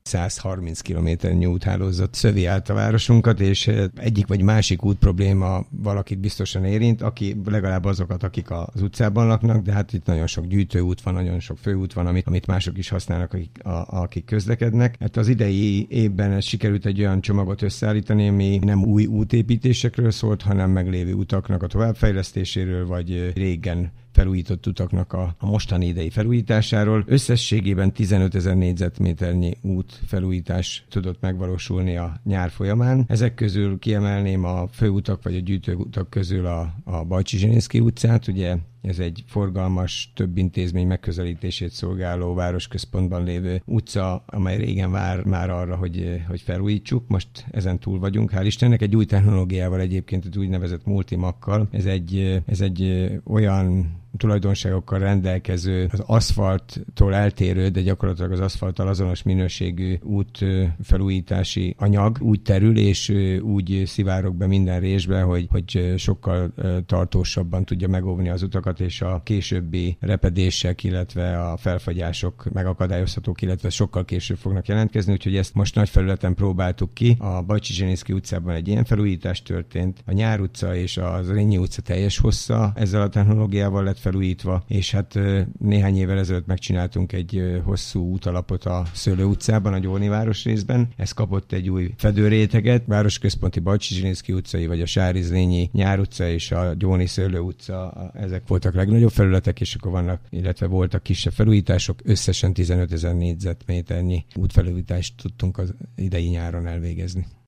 130 kilométernyi úthálózat szövi át a városunkat, és egyik vagy másik út probléma valakit biztosan érint, aki legalább azokat, akik az utcában laknak, de hát itt nagyon sok gyűjtőút van, nagyon sok főút van, amit mások is használnak, akik közlekednek. Hát az idei évben sikerült egy olyan csomagot összeállítani, ami nem új útépítésekről szólt, hanem meglévő utaknak a továbbfejlesztéséről, vagy régen felújított utaknak a mostani idei felújításáról. Összességében 15 000 négyzetméternyi útfelújítás tudott megvalósulni a nyár folyamán. Ezek közül kiemelném a főutak vagy a gyűjtőutak közül a Bajcsy-Zsilinszky utcát, ugye ez egy forgalmas, több intézmény megközelítését szolgáló városközpontban lévő utca, amely régen vár már arra, hogy felújítsuk. Most ezen túl vagyunk, hál' Istennek, egy új technológiával egyébként, egy úgynevezett multimakkal. Ez egy olyan tulajdonságokkal rendelkező, az aszfalttól eltérő, de gyakorlatilag az aszfalttal azonos minőségű útfelújítási anyag úgy terül, és úgy szivárog be minden résbe, hogy sokkal tartósabban tudja megóvni az utakat, és a későbbi repedések, illetve a felfagyások megakadályozhatók, illetve sokkal később fognak jelentkezni, úgyhogy ezt most nagy felületen próbáltuk ki. A Bajcsy-Zsilinszky utcában egy ilyen felújítás történt, a Nyár utca és a Zrínyi utca teljes hossza ezzel a technológiával lett felújítva, és hát néhány évvel ezelőtt megcsináltunk egy hosszú útalapot a Szőlő utcában, a Gyóni városrészben. Ez kapott egy új fedőréteget, városközponti Bajcsy-Zsilinszky utcai, vagy a Sári-Zrínyi Nyár utca és a Gyóni Szőlő utca, ezek voltak legnagyobb felületek, és akkor vannak, illetve voltak kisebb felújítások, összesen 15 000 négyzetméternyi útfelújítást tudtunk az idei nyáron elvégezni.